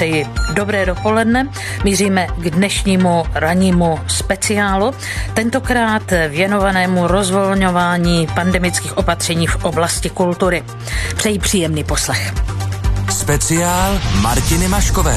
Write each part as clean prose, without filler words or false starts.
přeji dobré dopoledne. Míříme k dnešnímu rannímu speciálu, tentokrát věnovanému rozvolňování pandemických opatření v oblasti kultury. Přeji příjemný poslech. Speciál Martiny Maškové.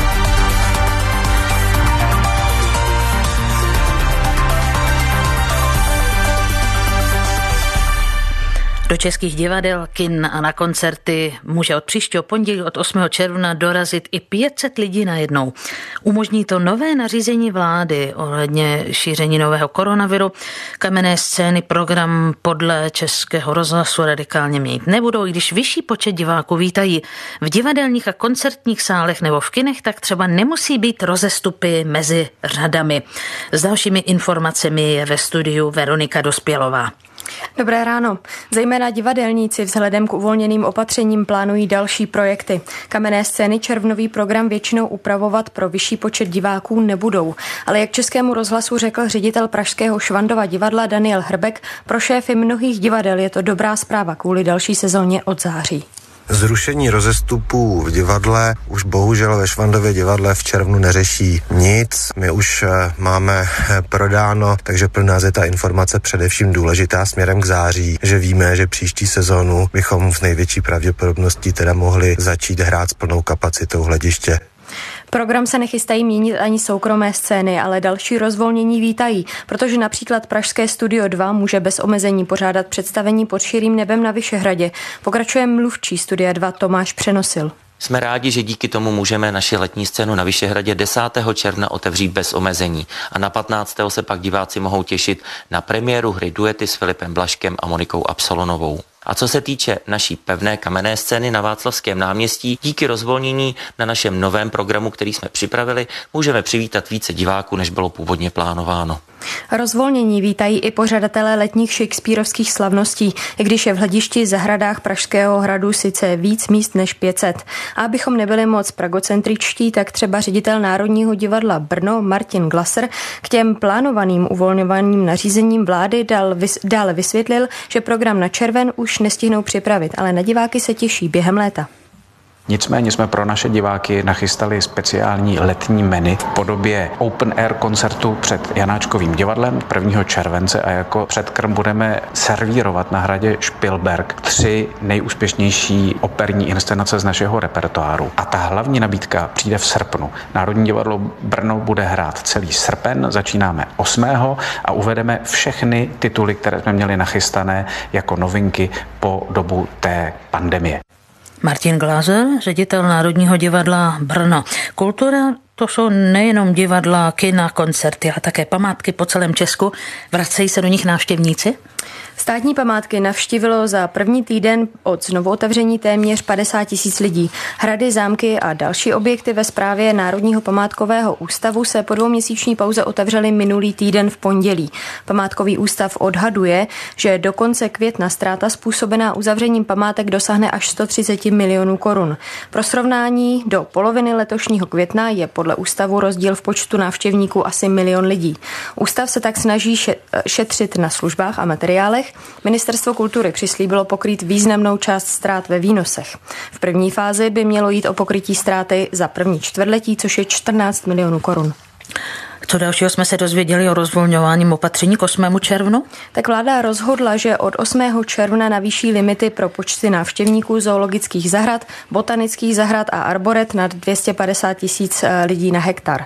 Do českých divadel, kin a na koncerty může od příštího pondělí od 8. června dorazit i 500 lidí najednou. Umožní to nové nařízení vlády ohledně šíření nového koronaviru. Kamenné scény program podle Českého rozhlasu radikálně měnit nebudou, i když vyšší počet diváků vítají. V divadelních a koncertních sálech nebo v kinech tak třeba nemusí být rozestupy mezi řadami. S dalšími informacemi je ve studiu Veronika Dospělová. Dobré ráno. Zejména divadelníci vzhledem k uvolněným opatřením plánují další projekty. Kamenné scény červnový program většinou upravovat pro vyšší počet diváků nebudou. Ale jak Českému rozhlasu řekl ředitel pražského Švandova divadla Daniel Hrbek, pro šéfy mnohých divadel je to dobrá zpráva kvůli další sezóně od září. Zrušení rozestupů v divadle už bohužel ve Švandově divadle v červnu neřeší nic. My už máme prodáno, takže pro nás je ta informace především důležitá směrem k září, že víme, že příští sezónu bychom s největší pravděpodobností teda mohli začít hrát s plnou kapacitou hlediště. Program se nechystají měnit ani soukromé scény, ale další rozvolnění vítají, protože například pražské Studio 2 může bez omezení pořádat představení Pod širým nebem na Vyšehradě. Pokračuje mluvčí Studia 2 Tomáš Přenosil. Jsme rádi, že díky tomu můžeme naši letní scénu na Vyšehradě 10. června otevřít bez omezení a na 15. se pak diváci mohou těšit na premiéru hry Duety s Filipem Blažkem a Monikou Absalonovou. A co se týče naší pevné kamenné scény na Václavském náměstí, díky rozvolnění na našem novém programu, který jsme připravili, můžeme přivítat více diváků, než bylo původně plánováno. Rozvolnění vítají i pořadatelé letních shakespearovských slavností, i když je v hledišti zahradách Pražského hradu sice víc míst než 500. A abychom nebyli moc pragocentričtí, tak třeba ředitel Národního divadla Brno Martin Glaser k těm plánovaným uvolňovaným nařízením vlády dále vysvětlil, že program na červen už nestihnou připravit, ale na diváky se těší během léta. Nicméně jsme pro naše diváky nachystali speciální letní menu v podobě open air koncertu před Janáčkovým divadlem 1. července a jako předkrm budeme servírovat na hradě Špilberk 3 nejúspěšnější operní inscenace z našeho repertoáru. A ta hlavní nabídka přijde v srpnu. Národní divadlo Brno bude hrát celý srpen, začínáme 8. a uvedeme všechny tituly, které jsme měli nachystané jako novinky po dobu té pandemie. Martin Glaser, ředitel Národního divadla Brno. Kultura to jsou nejenom divadla, kina, koncerty, ale také památky po celém Česku. Vracejí se do nich návštěvníci? Státní památky navštívilo za první týden od znovuotevření téměř 50 000 lidí. Hrady, zámky a další objekty ve správě Národního památkového ústavu se po 2měsíční pauze otevřely minulý týden v pondělí. Památkový ústav odhaduje, že do konce května ztráta způsobená uzavřením památek dosáhne až 130 milionů korun. Pro srovnání do poloviny letošního května je podle ústavu rozdíl v počtu návštěvníků asi 1 000 000 lidí. Ústav se tak snaží šetřit na službách a materiálech. Ministerstvo kultury přislíbilo pokrýt významnou část ztrát ve výnosech. V první fázi by mělo jít o pokrytí ztráty za první čtvrtletí, což je 14 milionů korun. Co dalšího jsme se dozvěděli o rozvolňování opatření k 8. červnu? Tak vláda rozhodla, že od 8. června navýší limity pro počty návštěvníků zoologických zahrad, botanických zahrad a arboret nad 250 000 lidí na hektar.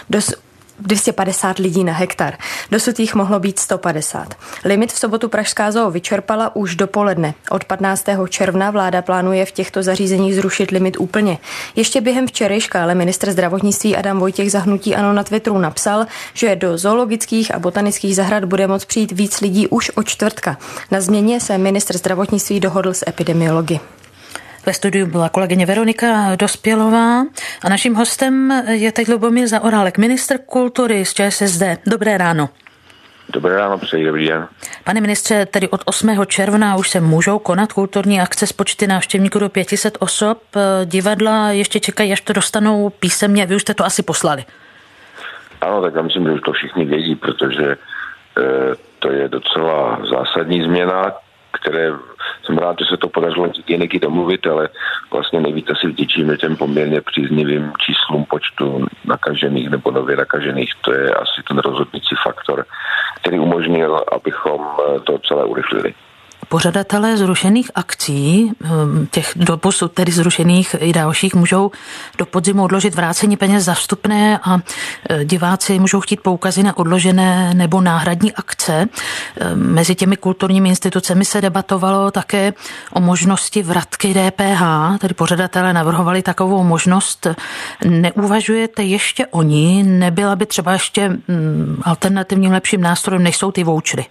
250 lidí na hektar. Dosud jich mohlo být 150. Limit v sobotu pražská zoo vyčerpala už dopoledne. Od 15. června vláda plánuje v těchto zařízeních zrušit limit úplně. Ještě během včerejška ale ministr zdravotnictví Adam Vojtěch za hnutí ANO na Twitteru napsal, že do zoologických a botanických zahrad bude moct přijít víc lidí už od čtvrtka. Na změně se ministr zdravotnictví dohodl s epidemiology. Ve studiu byla kolegyně Veronika Dospělová a naším hostem je teď Lubomír Zaorálek, ministr kultury z ČSSD. Dobré ráno. Dobré ráno, přeji dobrý den. Pane ministře, tedy od 8. června už se můžou konat kulturní akce s počty návštěvníků do 500 osob. Divadla ještě čekají, až to dostanou písemně. Vy už jste to asi poslali. Ano, tak já myslím, že už to všichni vědí, protože to je docela zásadní změna. které jsem rád, že se to podařilo s hygieniky domluvit, ale vlastně nejvíce si vděčíme těm poměrně příznivým číslům počtu nakažených nebo nově nakažených. To je asi ten rozhodující faktor, který umožnil, abychom to celé urychlili. Pořadatelé zrušených akcí, těch doposud tedy zrušených i dalších, můžou do podzimu odložit vrácení peněz za vstupné a diváci můžou chtít poukazy na odložené nebo náhradní akce. Mezi těmi kulturními institucemi se debatovalo také o možnosti vratky DPH, tedy pořadatelé navrhovali takovou možnost. Neuvažujete ještě o ní? Nebyla by třeba ještě alternativním lepším nástrojem, než jsou ty vouchery?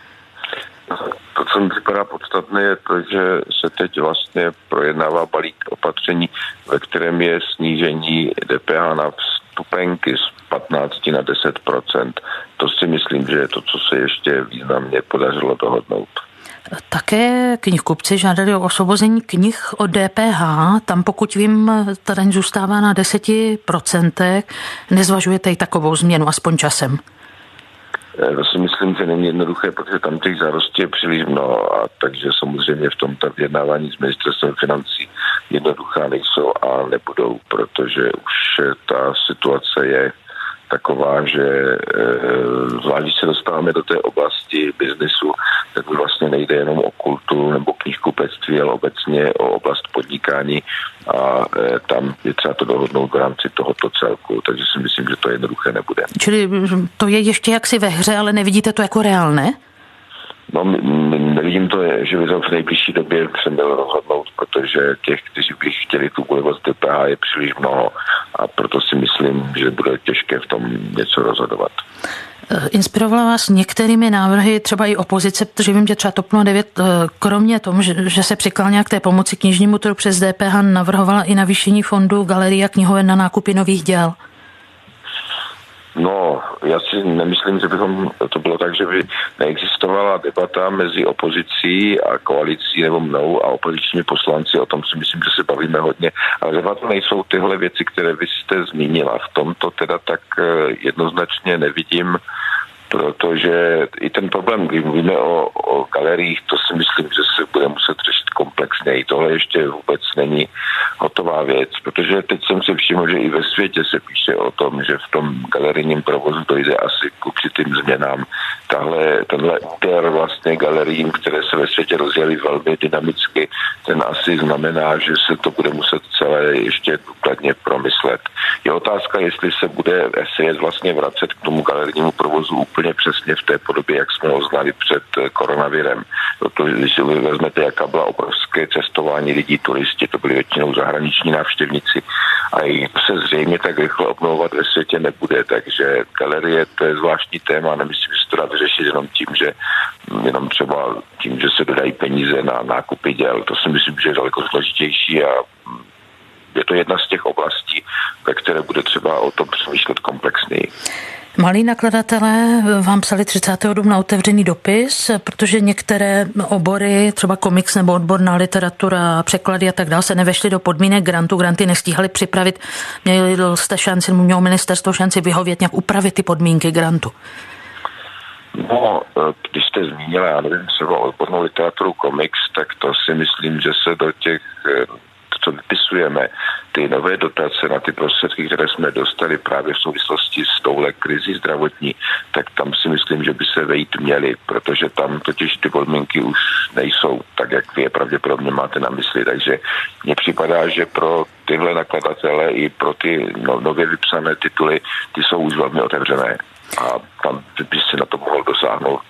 To, co mi připadá podstatné, je to, že se teď vlastně projednává balík opatření, ve kterém je snížení DPH na vstupenky z 15 na 10%. To si myslím, že je to, co se ještě významně podařilo dohodnout. Také knihkupci žádali o osvobození knih od DPH. Tam, pokud vím, ta daň zůstává na 10%. Nezvažujete i takovou změnu, aspoň časem? To si myslím, že není jednoduché, protože tam těch žádostí je příliš mnoho, a takže samozřejmě v tomto vyjednávání s ministerstvem financí jednoduchá nejsou a nebudou, protože už ta situace je taková, že zvlášť, když se dostáváme do té oblasti biznesu, tak vlastně nejde jenom o kulturu nebo knihkupectví, ale obecně o oblast podnikání a tam je třeba to dohodnout v rámci tohoto celku, takže si myslím, že to jednoduché nebude. Čili to je ještě jaksi ve hře, ale nevidíte to jako reálné? No, nevidím to, že by to v nejbližší době se mělo rozhodnout, protože těch, kteří by chtěli tu ulevost DPH, je příliš mnoho a proto si myslím, že bude těžké v tom něco rozhodovat. Inspirovala vás některými návrhy třeba i opozice, protože vím, že třeba TOP 09, kromě tomu, že se přiklánila k té pomoci knižnímu trhu přes DPH, navrhovala i navýšení fondu galerii a knihoven na nákupy nových děl. No, já si nemyslím, že bychom to bylo tak, že by neexistovala debata mezi opozicí a koalicí nebo mnou a opozičními poslanci. O tom si myslím, že se bavíme hodně. Ale debatu nejsou tyhle věci, které vy jste zmínila. V tom to teda tak jednoznačně nevidím, protože i ten problém, když mluvíme o galeriích, to si myslím, že se bude muset řešit komplexněji. Tohle ještě vůbec není hotová věc, protože teď jsem si všiml, že i ve světě se píše o tom, že v tom galerijním provozu dojde asi k určitým změnám. Tenhle úder vlastně galeriím, které se ve světě rozjeli velmi dynamicky, ten asi znamená, že se to bude muset celé ještě důkladně promyslet. Je otázka, jestli se bude svět vlastně vracet k tomu galerijnímu provozu úplně přesně v té podobě, jak jsme ho znali před koronavirem. Protože když si vezmete, jaká byla obrovské cestování lidí, turisti, to byli většinou zahraniční návštěvníci a i se zřejmě tak rychle obnovovat ve světě nebude, takže galerie to je zvláštní téma, nemyslím, že se to dá vyřešit jenom třeba tím, že se dodají peníze na nákupy děl. To si myslím, že je daleko složitější a je to jedna z těch oblastí, ve které bude třeba o tom přemýšlet komplexněji. Malí nakladatelé vám psali 30. dubna otevřený dopis, protože některé obory, třeba komiks nebo odborná literatura, překlady a tak dále, se nevešly do podmínek grantu. Granty nestíhali připravit. Mělo ministerstvo šanci vyhovět, nějak upravit ty podmínky grantu? No, když jste zmínila, já nevím, třeba odbornou literaturu komiks, tak to si myslím, že se do těch, co vypisujeme, ty nové dotace na ty prostředky, které jsme dostali právě v souvislosti s touhle krizí zdravotní, tak tam si myslím, že by se vejít měli, protože tam totiž ty podmínky už nejsou tak, jak vy je pravděpodobně máte na mysli. Takže mně připadá, že pro tyhle nakladatele i pro ty nově vypsané tituly, ty jsou už velmi otevřené. A tam by se na to mohl dosáhnout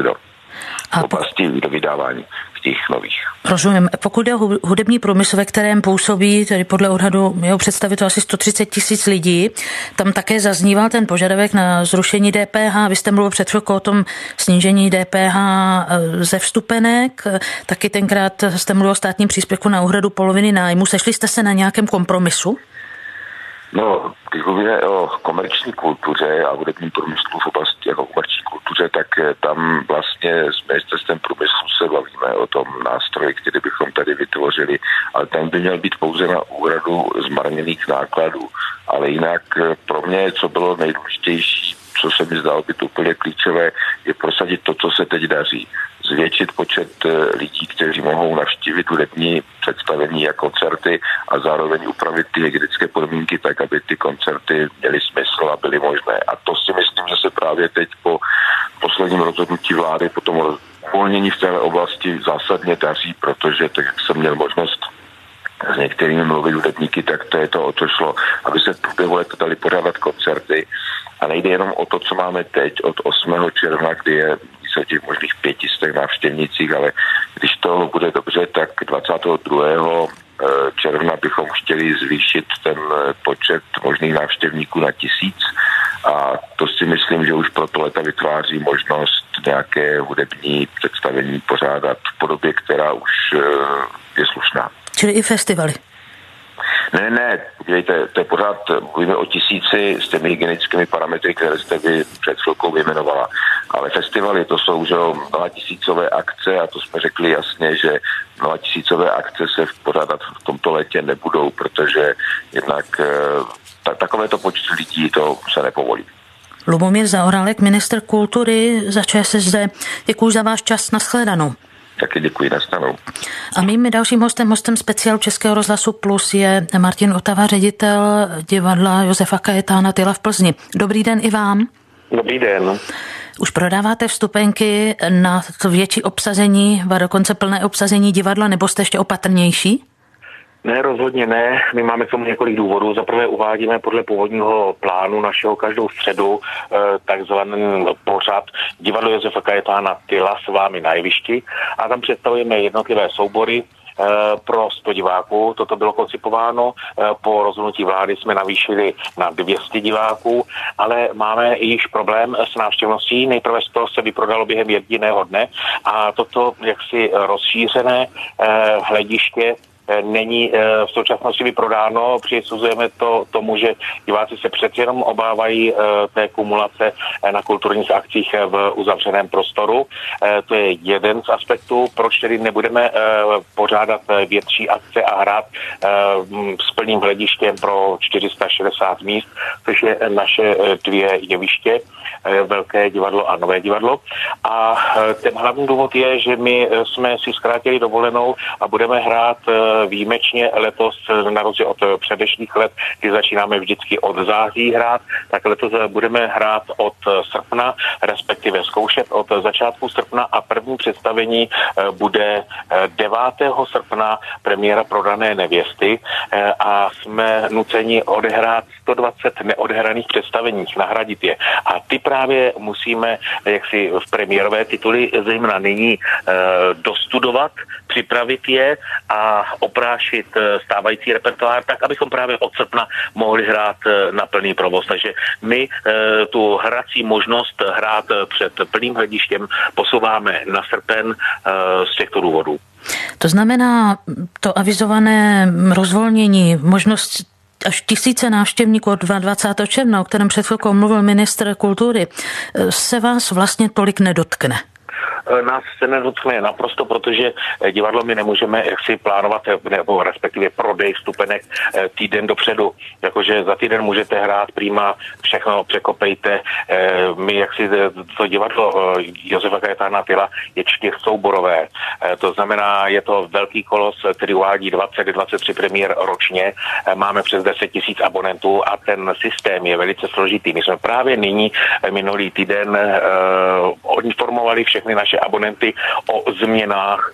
v oblasti do vydávání těch nových. Rozumím. Pokud jde o hudební průmysl, ve kterém působí, tedy podle odhadu jeho představit asi 130 000 lidí, tam také zazníval ten požadavek na zrušení DPH. Vy jste mluvil před chvilkou o tom snížení DPH ze vstupenek, taky tenkrát jste mluvil o státním příspěvku na úhradu poloviny nájmu. Sešli jste se na nějakém kompromisu? No, když mluvíme o komerční kultuře a hudebním průmyslu v oblasti jako komerční kultuře, tak tam vlastně s ministerstvem průmyslu se bavíme o tom nástroji, který bychom tady vytvořili, ale ten by měl být pouze na úhradu zmarněných nákladů. Ale jinak pro mě, co bylo nejdůležitější, co se mi zdálo být úplně klíčové, je prosadit to, co se teď daří. zvětšit počet lidí, kteří mohou navštívit hudební představení a koncerty a zároveň upravit ty hygienické podmínky tak, aby ty koncerty měly smysl a byly možné. A to si myslím, že se právě teď po posledním rozhodnutí vlády, po tom uvolnění v té oblasti zásadně daří, protože tak, jak jsem měl možnost s některými mluvit hudebníky, tak to je to, o to šlo, aby se v průběhu let dali pořádat koncerty. A nejde jenom o to, co máme teď od 8. června, kdy je více těch možných 500 návštěvnících, ale když to bude dobře, tak 22. června bychom chtěli zvýšit ten počet možných návštěvníků na 1000 a to si myslím, že už pro to léta vytváří možnost nějaké hudební představení pořádat v podobě, která už je slušná. Čili i festivaly? Ne, dělejte, to je pořád, mluvíme o 1000 s těmi hygienickými parametry, které jste vy před chvilkou vyjmenovala. Ale festivaly, to jsou už 000 akce a to jsme řekli jasně, že 000 akce se pořádat v tomto létě nebudou, protože jednak takovéto počty lidí to se nepovolí. Lubomír Zaorálek, ministr kultury za ČSSD. Děkuji za váš čas, nashledanou. Taky děkuji, nashledanou. A mým dalším hostem speciálu Českého rozhlasu Plus je Martin Otava, ředitel divadla Josefa Kajetána Tyla v Plzni. Dobrý den i vám. Dobrý den. Už prodáváte vstupenky na to větší obsazení, a dokonce plné obsazení divadla, nebo jste ještě opatrnější? Ne, rozhodně ne. My máme k tomu několik důvodů. Za prvé uvádíme podle původního plánu našeho každou středu takzvaný pořad divadlo Josefa Kajetána Tyla s vámi na jevišti a tam představujeme jednotlivé soubory pro 100 diváků. Toto bylo koncipováno. Po rozhodnutí vlády jsme navýšili na 200 diváků, ale máme již problém s návštěvností. Nejprve 100 se vyprodalo během jediného dne a toto jaksi rozšířené hlediště není v současnosti vyprodáno. Přisuzujeme to tomu, že diváci se přeci jenom obávají té kumulace na kulturních akcích v uzavřeném prostoru. To je jeden z aspektů, proč tedy nebudeme pořádat větší akce a hrát s plným hledištěm pro 460 míst, což je naše 2 jeviště, Velké divadlo a Nové divadlo. A ten hlavní důvod je, že my jsme si zkrátili dovolenou a budeme hrát výjimečně letos, na rozdíl od předešlých let, kdy začínáme vždycky od září hrát, tak letos budeme hrát od srpna, respektive zkoušet od začátku srpna a první představení bude 9. srpna premiéra Prodané nevěsty a jsme nuceni odehrát 120 neodehraných představeních, nahradit je. A ty právě musíme jaksi v premiérové tituly zejména nyní dostudovat, připravit je a oprášit stávající repertoár tak, abychom právě od srpna mohli hrát na plný provoz. Takže my tu hrací možnost hrát před plným hledištěm posouváme na srpen z těchto důvodů. To znamená, to avizované rozvolnění, možnost až 1000 návštěvníků od 22. června, o kterém před chvilkou mluvil ministr kultury, se vás vlastně tolik nedotkne? Nás se nedotkne naprosto, protože divadlo my nemůžeme jaksi plánovat, nebo respektive prodej vstupenek týden dopředu. Jakože za týden můžete hrát prima, všechno překopejte. My jaksi to divadlo Josefa Kajetána Tyla je 4souborové. To znamená, je to velký kolos, který uvádí 20-23 premiér ročně. Máme přes 10 000 abonentů a ten systém je velice složitý. My jsme právě nyní minulý týden informovali všechny naše abonenty o změnách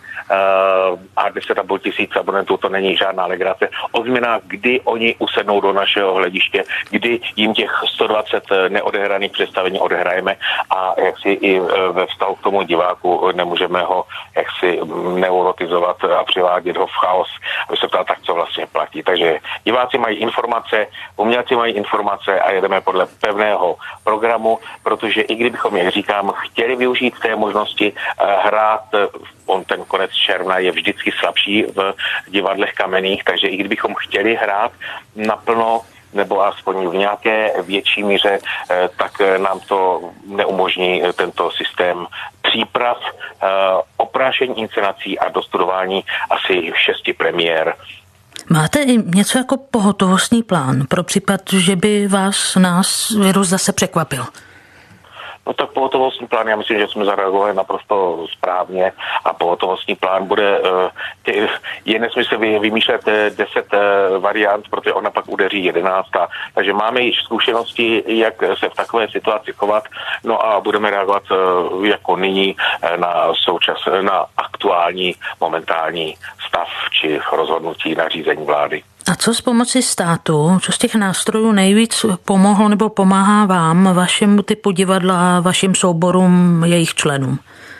a 10 000 abonentů, to není žádná legrace, o změnách, kdy oni usednou do našeho hlediště, kdy jim těch 120 neodehraných představení odehrajeme a jaksi i ve vztahu k tomu diváku nemůžeme ho jaksi neurotizovat a přivádět ho v chaos, aby se ptal, tak co vlastně platí. Takže diváci mají informace, umělci mají informace a jedeme podle pevného programu, protože i kdybychom, jak říkám, chtěli využít té možnosti hrát, on ten konec června je vždycky slabší v divadlech kamenných, takže i kdybychom chtěli hrát naplno nebo aspoň v nějaké větší míře, tak nám to neumožní tento systém příprav, oprášení inscenací a dostudování asi 6 premiér. Máte i něco jako pohotovostní plán pro případ, že by nás virus zase překvapil? No tak pohotovostní plán, já myslím, že jsme zareagovali naprosto správně a pohotovostní plán bude, je nesmysl vymýšlet 10 variant, protože ona pak udeří 11. Takže máme již zkušenosti, jak se v takové situaci chovat, no a budeme reagovat jako nyní na aktuální momentální stav či rozhodnutí nařízení vlády. A co z pomoci státu, co z těch nástrojů nejvíc pomohlo nebo pomáhá vám, vašemu typu divadla, vašim souborům, jejich členům?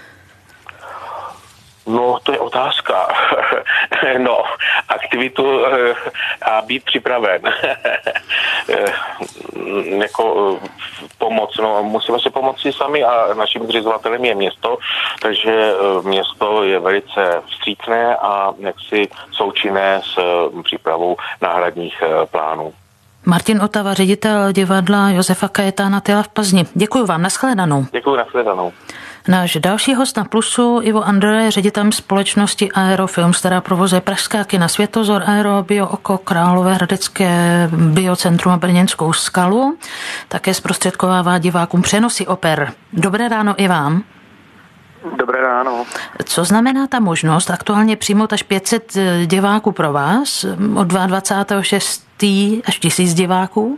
No, to je otázka. No, aktivitu a být připraven. Jako pomoc, no, musíme si pomoci sami a naším zřizovatelem je město, takže město je velice vstřícné a jaksi součinné s přípravou náhradních plánů. Martin Otava, ředitel divadla Josefa Kajetána Tyla v Plzni. Děkuji vám, nashledanou. Děkuji, nashledanou. Náš další host na Plusu, Ivo Andrle, je ředitelem společnosti Aerofilms, která provozuje pražská kina Světozor, Aero, Bio Oko, Královéhradecké biocentrum a Brněnskou Skalu. Také zprostředkovává divákům přenosy oper. Dobré ráno i vám. Dobré ráno. Co znamená ta možnost aktuálně přijmout až 500 diváků pro vás, od 22.6. až 1000 diváků?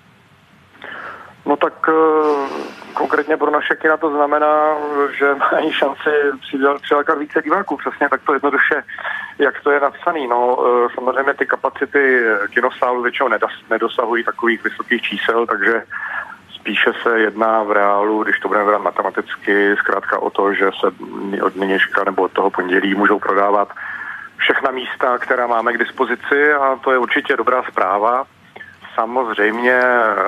No tak konkrétně pro naše kina to znamená, že mají šanci přilákat více diváků, přesně tak to jednoduše, jak to je napsaný. No, samozřejmě ty kapacity kinosálu většinou nedosahují takových vysokých čísel, takže spíše se jedná v reálu, když to budeme brát matematicky, zkrátka o to, že se od nynějška nebo od toho pondělí můžou prodávat všechna místa, která máme k dispozici a to je určitě dobrá zpráva. Samozřejmě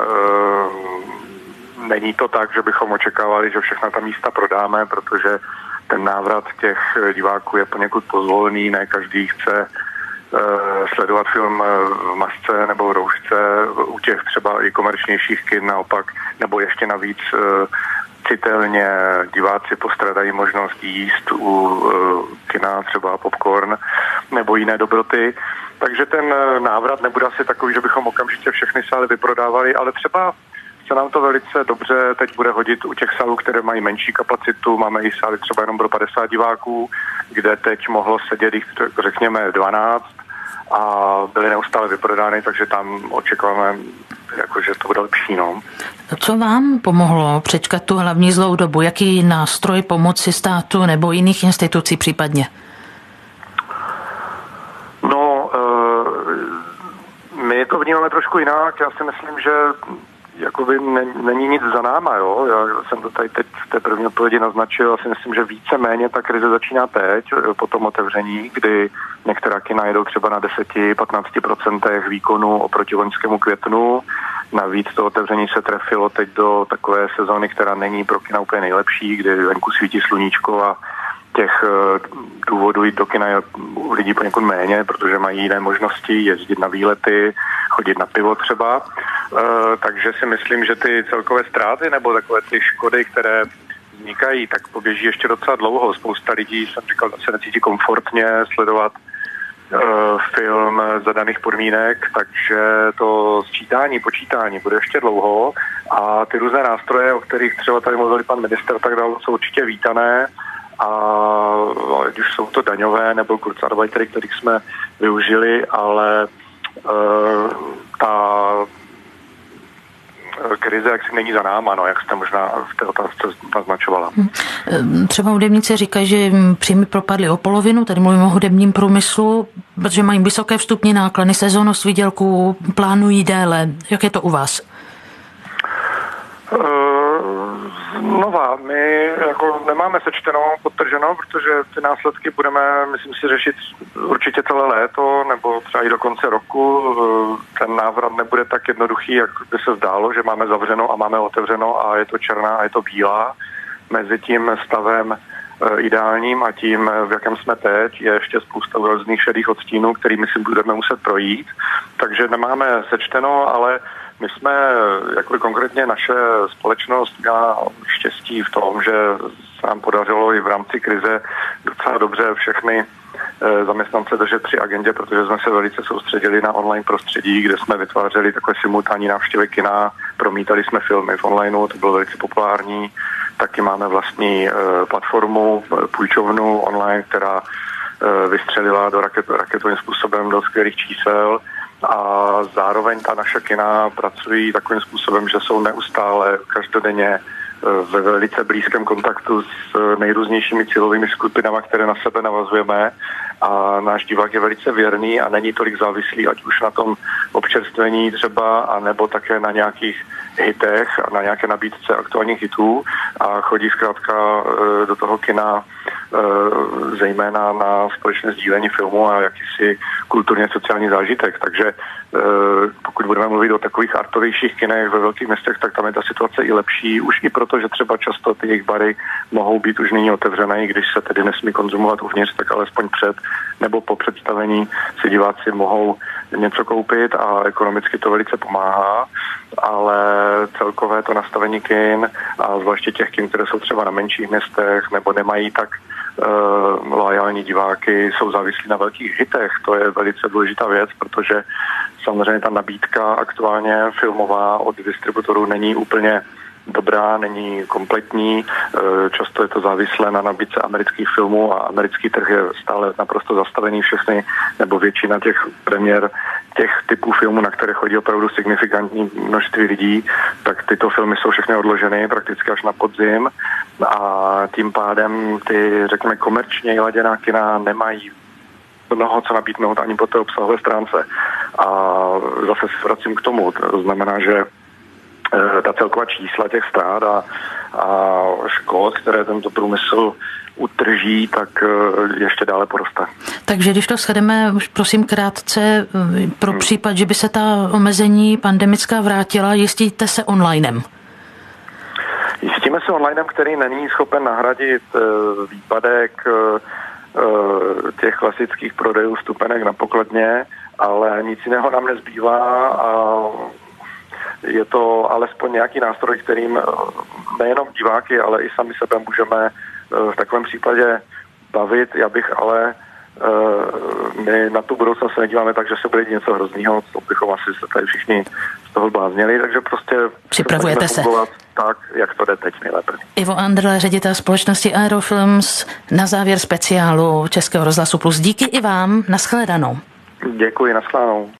není to tak, že bychom očekávali, že všechna ta místa prodáme, protože ten návrat těch diváků je poněkud pozvolný, ne každý chce sledovat film v masce nebo v roušce, u těch třeba i komerčnějších kin naopak, nebo ještě navíc citelně diváci postradají možnost jíst u kina třeba popcorn nebo jiné dobroty. Takže ten návrat nebude asi takový, že bychom okamžitě všechny sály vyprodávali, ale třeba se nám to velice dobře teď bude hodit u těch sálů, které mají menší kapacitu. Máme i sály třeba jenom pro 50 diváků, kde teď mohlo sedět jich řekněme 12 a byly neustále vyprodány, takže tam očekáváme, že to bude lepší. No. Co vám pomohlo přečkat tu hlavní zlou dobu? Jaký nástroj pomoci státu nebo jiných institucí případně? No, my to vnímáme trošku jinak. Já si myslím, že jakoby není nic za náma, jo. Já jsem to tady teď v té první odpovědi naznačil. Já si myslím, že víceméně ta krize začíná teď, po tom otevření, kdy některá kina jedou třeba na 10-15% výkonu oproti loňskému květnu. Navíc to otevření se trefilo teď do takové sezóny, která není pro kina úplně nejlepší, kdy venku svítí sluníčko a těch důvodů jít do kina je u lidí poněkud méně, protože mají jiné možnosti jezdit na výlety, chodit na pivo třeba. Takže si myslím, že ty celkové ztráty nebo takové ty škody, které vznikají, tak poběží ještě docela dlouho. Spousta lidí, jsem říkal, se necítí komfortně sledovat film za daných podmínek, takže to sčítání, počítání bude ještě dlouho a ty různé nástroje, o kterých třeba tady mluvil pan ministr, tak dále, jsou určitě vítané. A ať už jsou to daňové nebo kurzarbejtery, kterých jsme využili, ale ta krize jaksi není za náma, no, jak jste možná v té otázce naznačovala. Třeba hudebníci říkají, že příjmy propadly o polovinu, tady mluvím o hudebním průmyslu, protože mají vysoké vstupní náklady, sezónnost výdělků, plánují déle. Jak je to u vás? Znova, my jako nemáme sečteno, podtrženo, protože ty následky budeme, myslím si, řešit určitě celé léto, nebo třeba i do konce roku. Ten návrat nebude tak jednoduchý, jak by se zdálo, že máme zavřeno a máme otevřeno a je to černá a je to bílá. Mezi tím stavem ideálním a tím, v jakém jsme teď, je ještě spousta různých šedých odstínů, kterými si budeme muset projít. Takže nemáme sečteno, ale my jsme, jakoby konkrétně naše společnost měla štěstí v tom, že se nám podařilo i v rámci krize docela dobře všechny zaměstnance držet při agendě, protože jsme se velice soustředili na online prostředí, kde jsme vytvářeli takové simultánní návštěvy kina, promítali jsme filmy v onlineu, to bylo velice populární. Taky máme vlastní platformu, půjčovnu online, která vystřelila do raketovým způsobem do skvělých čísel a zároveň ta naše kina pracují takovým způsobem, že jsou neustále každodenně ve velice blízkém kontaktu s nejrůznějšími cílovými skupinami, které na sebe navazujeme a náš divák je velice věrný a není tolik závislý, ať už na tom občerstvení třeba, anebo také na nějakých hitech a na nějaké nabídce aktuálních hitů a chodí zkrátka do toho kina zejména na společné sdílení filmu a jakýsi kulturně sociální zážitek. Takže pokud budeme mluvit o takových artovějších kinech ve velkých městech, tak tam je ta situace i lepší, už i proto, že třeba často ty jejich bary mohou být už nyní otevřené, i když se tedy nesmí konzumovat uvnitř, tak alespoň před nebo po představení si diváci mohou něco koupit a ekonomicky to velice pomáhá, ale celkové to nastavení kin a zvláště těch kin, které jsou třeba na menších městech nebo nemají tak loajální diváky, jsou závislí na velkých hitech. To je velice důležitá věc, protože samozřejmě ta nabídka aktuálně filmová od distributorů není úplně dobrá, není kompletní, často je to závislé na nabídce amerických filmů a americký trh je stále naprosto zastavený, všechny nebo většina těch premiér těch typů filmů, na které chodí opravdu signifikantní množství lidí, tak tyto filmy jsou všechny odloženy prakticky až na podzim a tím pádem ty, řekněme, komerčně laděná kina nemají mnoho co nabídnout ani po té obsahové stránce. A zase se vracím k tomu, to znamená, že ta celková čísla těch ztrát a škod, které tento průmysl utrží, tak ještě dále poroste. Takže když to shrneme, už prosím krátce, pro případ, že by se ta omezení pandemická vrátila, jistíte se onlinem? Jistíme se onlinem, který není schopen nahradit výpadek těch klasických prodejů vstupenek na pokladně, ale nic jiného nám nezbývá a je to alespoň nějaký nástroj, kterým nejenom diváky, ale i sami sebe můžeme v takovém případě bavit. Já bych ale my na tu budoucnost se nedíváme tak, že se bude něco hroznýho, co bychom asi se tady všichni z toho bláznili, takže prostě připravujete se tak, jak to jde teď nejlépe. Ivo Andrle, ředitel společnosti Aerofilms, na závěr speciálu Českého rozhlasu Plus. Díky i vám, nashledanou. Děkuji, nashledanou.